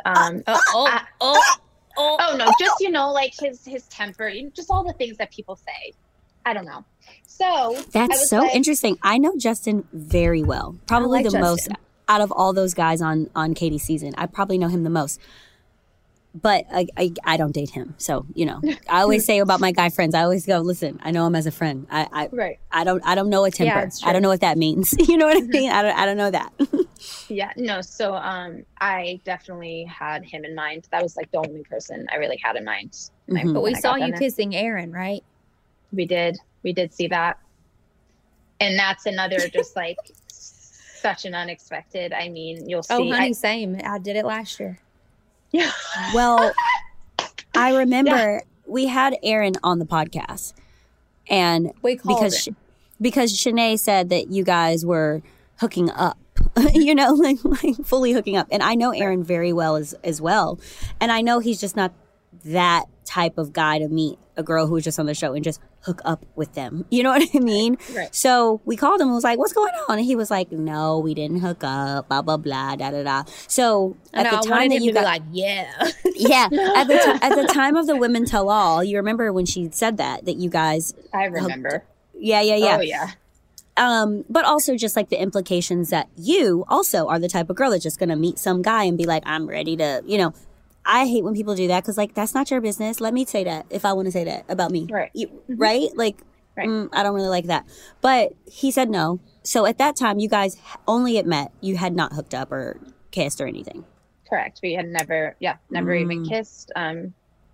oh no, just, you know, like his temper, just all the things that people say. I don't know. So that's so interesting. I know Justin very well, probably the most out of all those guys on Katie's season. I probably know him the most. But I don't date him. So, you know, I always say about my guy friends, I always go, listen, I know him as a friend. I don't know a temper. Yeah, I don't know what that means. You know what I mean? I don't know that. Yeah, no. So I definitely had him in mind. That was like the only person I really had in mind. But we saw you kissing Aaron, right? We did see that. And that's another just like such an unexpected, I mean, you'll see. Oh, honey, same. I did it last year. Yeah. Well, I remember we had Aaron on the podcast, and because Shanae said that you guys were hooking up, you know, like fully hooking up, and I know Aaron very well as well, and I know he's just not that type of guy to meet a girl who was just on the show and just hook up with them. You know what I mean? Right. So we called him and was like, what's going on? And he was like, no, we didn't hook up, blah, blah, blah, da, da, da. So at the time that you got, like, yeah. Yeah. At the time of the Women Tell All, you remember when she said that you guys. I remember. Yeah. Oh, yeah. But also just like the implications that you also are the type of girl that's just going to meet some guy and be like, I'm ready to, you know. I hate when people do that because, like, that's not your business. Let me say that if I want to say that about me. Right. Right? Like, I don't really like that. But he said no. So at that time, you guys only had met. You had not hooked up or kissed or anything. Correct. We had never even kissed. Our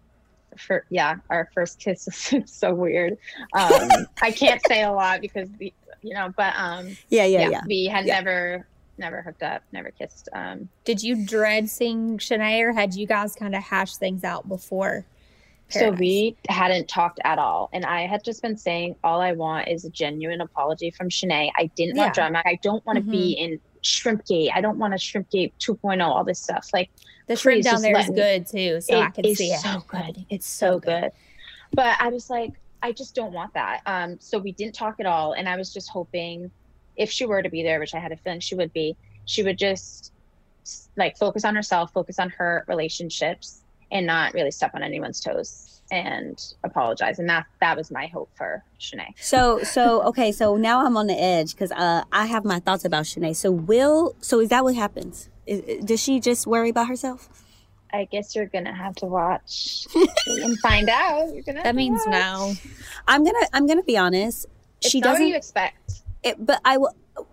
first kiss was so weird. I can't say a lot because, we had never hooked up, never kissed. Did you dread seeing Shanae, or had you guys kind of hashed things out before So Paradise? we hadn't talked at all. And I had just been saying, all I want is a genuine apology from Shanae. I didn't want drama. I don't want to be in Shrimpgate. I don't want a Shrimpgate 2.0, all this stuff. Like, the shrimp down there is good too. So I can see it. So good. It's so good. But I was like, I just don't want that. So we didn't talk at all. And I was just hoping, if she were to be there, which I had a feeling she would be, she would just like focus on herself, focus on her relationships, and not really step on anyone's toes and apologize. And that was my hope for Shanae. So now I'm on the edge because I have my thoughts about Shanae. So is that what happens? Does she just worry about herself? I guess you're gonna have to watch and find out. That means no. I'm gonna be honest. It's not what you expect. But I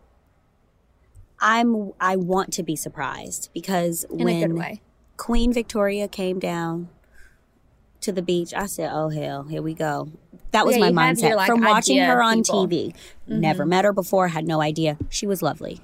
want to be surprised because when Queen Victoria came down to the beach, I said, "Oh hell, here we go." That was my mindset from watching her on TV. Never met her before, had no idea. She was lovely.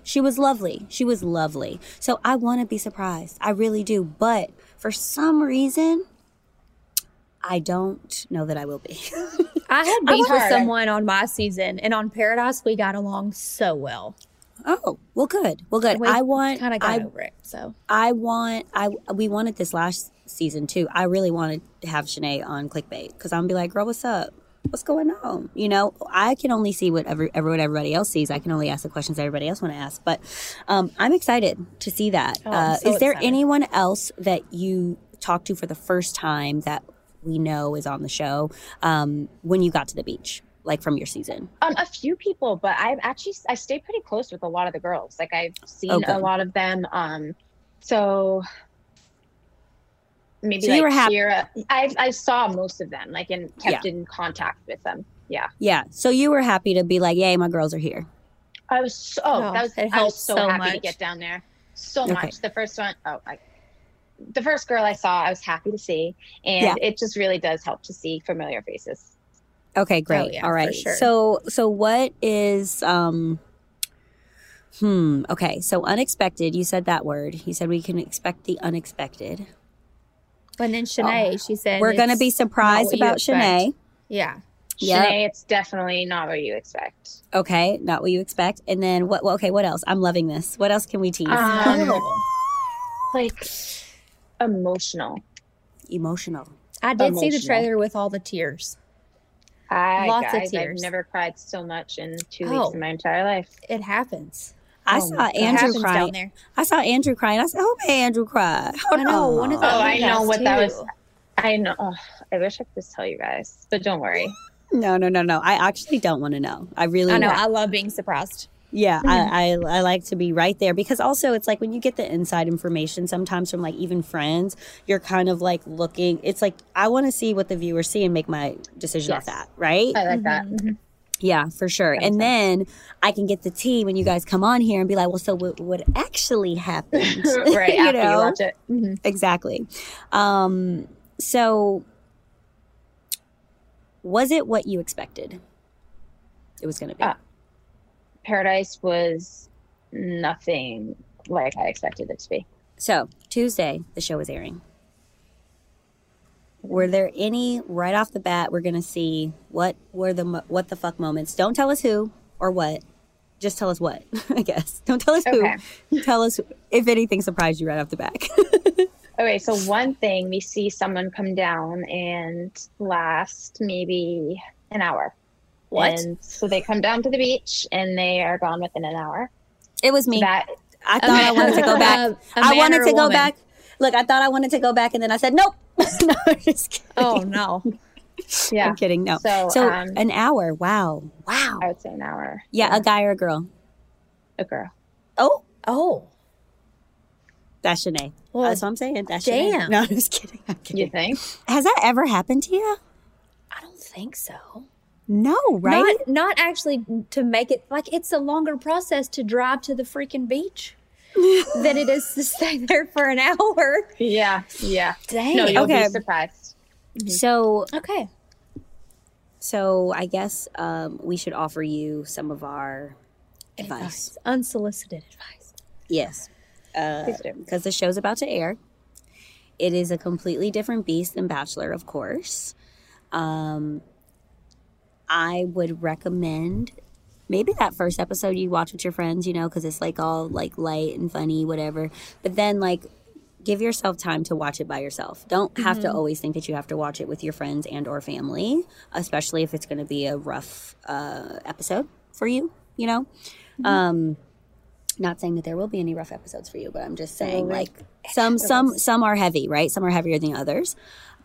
So I want to be surprised. I really do. But for some reason, I don't know that I will be. I had beef with someone on my season, and on Paradise, we got along so well. Oh, well, good. We kind of got over it. So we wanted this last season too. I really wanted to have Shanae on Clickbait because I'm gonna be like, girl, what's up? What's going on? You know, I can only see what everybody else sees. I can only ask the questions everybody else want to ask. But I'm excited to see that. Is there anyone else that you talked to for the first time that we know is on the show when you got to the beach? like from your season? A few people, but I stay pretty close with a lot of the girls. Like I've seen a lot of them. So maybe so you were happy. Kira, I saw most of them, like, and kept in contact with them. Yeah. Yeah. So you were happy to be like, yay, my girls are here. I was so happy to get down there. So much. The first one, the first girl I saw, I was happy to see. And it just really does help to see familiar faces. Okay, great. All right. Sure. So what is okay, so unexpected, you said that word. You said we can expect the unexpected. And then Shanae, she said we're gonna be surprised about Shanae. Yeah. Shanae, it's definitely not what you expect. Okay, not what you expect. And then what else? I'm loving this. What else can we tease? Like emotional. I did see the trailer with all the tears. Lots of tears. I've never cried so much in 2 weeks in my entire life. It happens. I saw Andrew crying. I said, "Oh, hey, Andrew cried." I know. I know what that was. I know. Oh, I wish I could just tell you guys, but don't worry. No. I actually don't want to know. I know. I love being surprised. Yeah, I like to be right there because also it's like when you get the inside information sometimes from like even friends, you're kind of like looking. It's like I want to see what the viewers see and make my decision off that, right? I like that. Mm-hmm. Yeah, for sure. And then I can get the tea when you guys come on here and be like, well, so what actually happened? Right, after you watch it. Mm-hmm. Exactly. So was it what you expected it was going to be? Paradise was nothing like I expected it to be. So Tuesday, the show was airing. Were there any right off the bat? We're gonna see what the fuck moments. Don't tell us who or what. Just tell us what. I guess. Don't tell us who. Tell us if anything surprised you right off the bat. Okay, so one thing, we see someone come down and last maybe an hour. What? And so they come down to the beach and they are gone within an hour. It was me. I thought I wanted to go back. I wanted to go back. Look, I thought I wanted to go back and then I said, nope. No, I'm just kidding. Oh, no. Yeah. I'm kidding. No. So an hour. Wow. I would say an hour. Yeah, a guy or a girl? A girl. Oh. That's Shanae. Well, that's what I'm saying. That's damn. Shanae. No, I'm just kidding. You think? Has that ever happened to you? I don't think so. No, right? Not actually to make it, like, it's a longer process to drive to the freaking beach than it is to stay there for an hour. Yeah. Dang. No, you'll be surprised. Mm-hmm. So, okay. So I guess we should offer you some of our advice. Unsolicited advice. Yes. Because the show's about to air. It is a completely different beast than Bachelor, of course. I would recommend maybe that first episode you watch with your friends, because it's like all like light and funny, whatever. But then like give yourself time to watch it by yourself. Don't have to always think that you have to watch it with your friends and or family, especially if it's going to be a rough episode for you, Not saying that there will be any rough episodes for you, but I'm just saying like some are heavy, right? Some are heavier than others.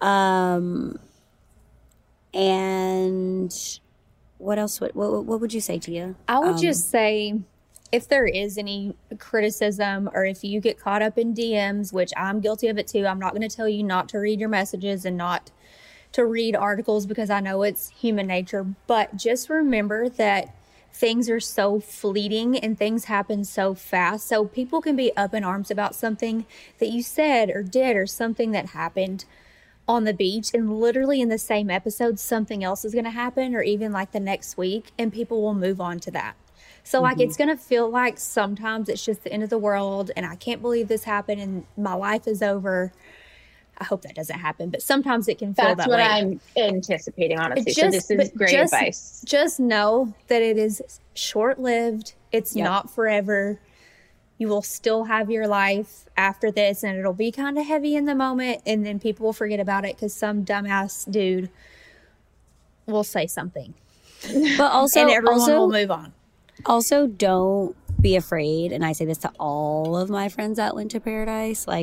And what else? What would you say, Tia? I would just say, if there is any criticism or if you get caught up in DMs, which I'm guilty of it too, I'm not going to tell you not to read your messages and not to read articles because I know it's human nature. But just remember that things are so fleeting and things happen so fast. So people can be up in arms about something that you said or did or something that happened on the beach, and literally in the same episode something else is going to happen, or even like the next week, and people will move on to that. So like it's going to feel like sometimes it's just the end of the world and I can't believe this happened and my life is over. I hope that doesn't happen, but sometimes it can feel that way. That's what I'm anticipating, honestly. So this is great advice. Just know that it is short-lived. It's not forever. You will still have your life after this, and it'll be kind of heavy in the moment, and then people will forget about it because some dumbass dude will say something. But also, and everyone will move on. Also, don't be afraid, and I say this to all of my friends that went to Paradise, like,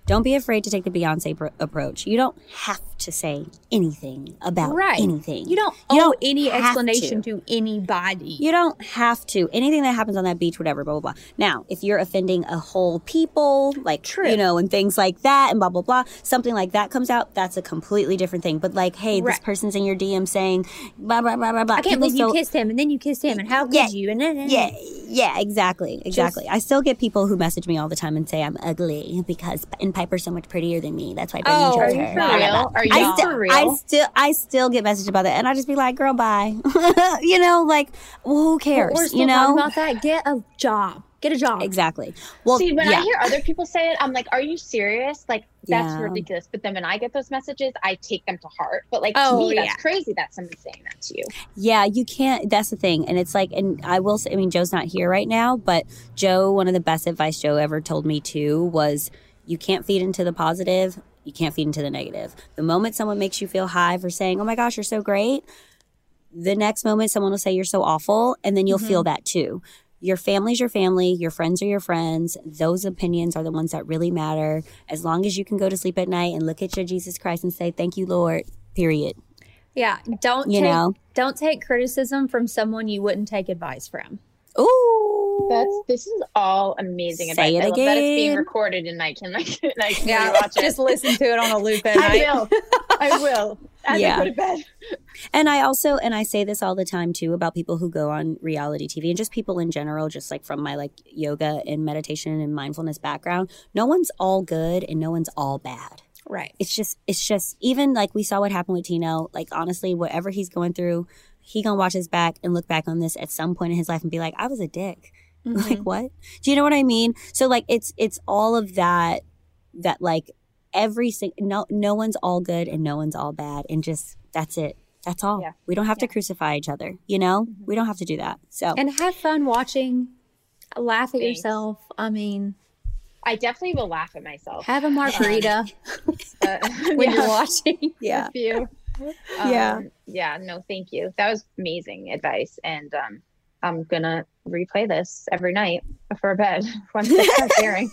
Don't be afraid to take the Beyonce approach. You don't have to say anything about anything. You don't owe any explanation to anybody. You don't have to. Anything that happens on that beach, whatever, blah, blah, blah. Now, if you're offending a whole people, like, you know, and things like that and blah, blah, blah, something like that comes out, that's a completely different thing. But like, hey, this person's in your DM saying blah, blah, blah, blah, blah. I can't believe you kissed him and then you kissed him and how could you? And Yeah, exactly. I still get people who message me all the time and say I'm ugly because Piper's so much prettier than me. That's why I chose her. Are you for real? I still get messages about that, and I just be like, "Girl, bye." You know, like, well, who cares? We're still talking about that. Get a job. Get a job. Exactly. Well, see, when I hear other people say it, I'm like, "Are you serious?" Like, that's ridiculous. But then when I get those messages, I take them to heart. But like, to me, that's crazy that someone's saying that to you. Yeah, you can't. That's the thing, and it's like, and I will say, I mean, Joe's not here right now, but Joe, one of the best advice Joe ever told me too was, you can't feed into the positive. You can't feed into the negative. The moment someone makes you feel high for saying, "Oh my gosh, you're so great," the next moment someone will say you're so awful, and then you'll feel that too. Your family's your family. Your friends are your friends. Those opinions are the ones that really matter. As long as you can go to sleep at night and look at your Jesus Christ and say, "Thank you, Lord," period. Yeah. Don't take criticism from someone you wouldn't take advice from. Ooh. This is all amazing. Say it I again. love that it's being recorded and I can watch it. Just listen to it on a loop at night. I will. As I go to bed. And I say this all the time too about people who go on reality TV and just people in general, just like from my like yoga and meditation and mindfulness background. No one's all good and no one's all bad. Right. It's just even like we saw what happened with Tino. Like honestly, whatever he's going through, he gonna watch his back and look back on this at some point in his life and be like, I was a dick. Like what? Do you know what I mean? So like it's all of that like no one's all good and no one's all bad, and just that's it. That's all. Yeah. We don't have to crucify each other, you know? We don't have to do that. So and have fun watching. Laugh at yourself. I mean, I definitely will laugh at myself. Have a margarita when you're watching. Yeah. You. Yeah. No, thank you. That was amazing advice, and I'm gonna replay this every night before bed once I start airing.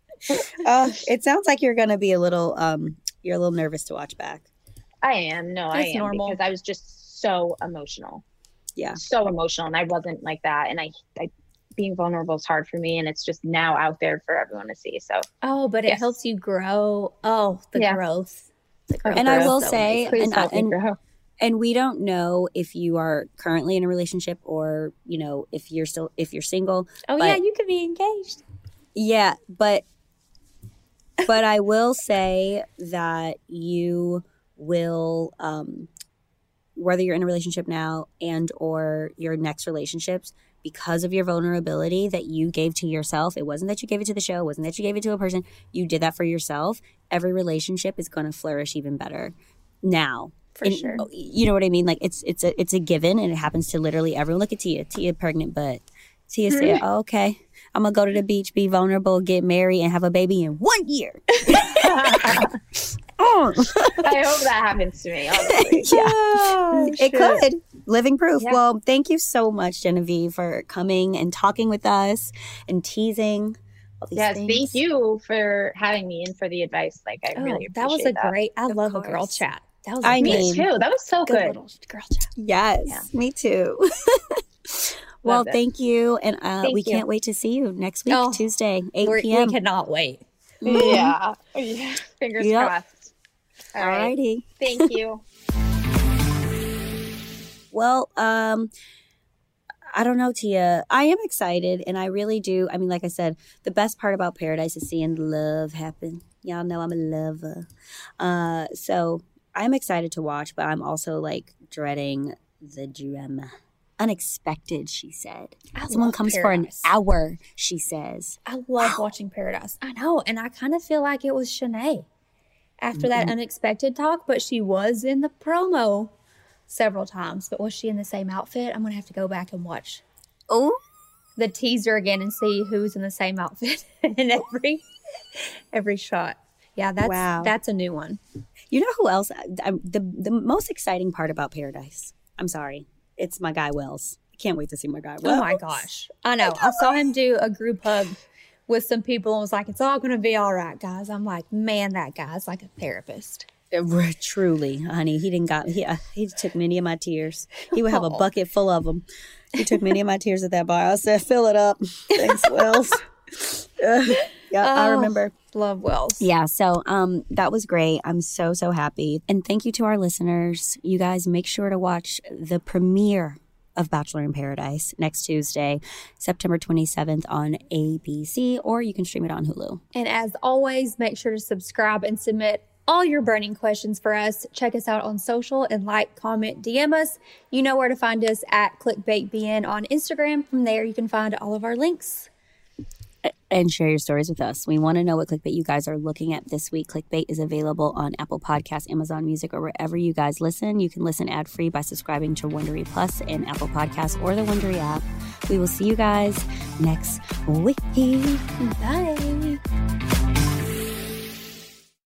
It sounds like you're gonna be you're a little nervous to watch back. I am. No, I am normal. Because I was just so emotional. Yeah. So emotional, and I wasn't like that. And I being vulnerable is hard for me, and it's just now out there for everyone to see. So. Oh, but it helps you grow. Oh, the growth. And I will say, and we don't know if you are currently in a relationship or, you know, if you're single. Oh, yeah, you could be engaged. Yeah, but I will say that you will, whether you're in a relationship now and or your next relationships, because of your vulnerability that you gave to yourself, it wasn't that you gave it to the show, it wasn't that you gave it to a person, you did that for yourself. Every relationship is going to flourish even better now. For sure. You know what I mean? Like it's a given, and it happens to literally everyone. Look at Tia pregnant, but Tia said, "Oh, okay, I'm gonna go to the beach, be vulnerable, get married, and have a baby in 1 year." I hope that happens to me. It could. Living proof. Yeah. Well, thank you so much, Genevieve, for coming and talking with us and teasing all these things. Thank you for having me and for the advice. Like, I really appreciate that. Was a great. I love a girl chat. That was me too. That was so good. Little girl chat. Yes, me too. Well, thank you, and we can't wait to see you next week, Tuesday, 8 p.m. We cannot wait. Yeah. Fingers crossed. All righty. Thank you. Well, I don't know, Tia. I am excited, and I really do. I mean, like I said, the best part about Paradise is seeing love happen. Y'all know I'm a lover. So I'm excited to watch, but I'm also like dreading the drama. Unexpected, she said. Someone comes Paradise for an hour, she says. I love watching Paradise. I know, and I kind of feel like it was Shanae after that unexpected talk, but she was in the promo several times. But was she in the same outfit? I'm going to have to go back and watch the teaser again and see who's in the same outfit in every shot. Yeah, that's a new one. You know who else? The most exciting part about Paradise, I'm sorry, it's my guy Wells. I can't wait to see my guy Wells. Oh my gosh. I know. I saw him do a group hug with some people and was like, it's all going to be all right, guys. I'm like, man, that guy's like a therapist. Truly, honey. He took many of my tears. He would have a bucket full of them. He took many of my tears at that bar. I said, fill it up. Thanks, Wells. I remember. Love Wells. Yeah, so that was great. I'm so, so happy. And thank you to our listeners. You guys make sure to watch the premiere of Bachelor in Paradise next Tuesday, September 27th on ABC, or you can stream it on Hulu. And as always, make sure to subscribe and submit all your burning questions for us. Check us out on social and like, comment, DM us. You know where to find us at ClickbaitBN on Instagram. From there, you can find all of our links. And share your stories with us. We want to know what clickbait you guys are looking at this week. Clickbait is available on Apple Podcasts, Amazon Music, or wherever you guys listen. You can listen ad-free by subscribing to Wondery Plus in Apple Podcasts or the Wondery app. We will see you guys next week. Bye.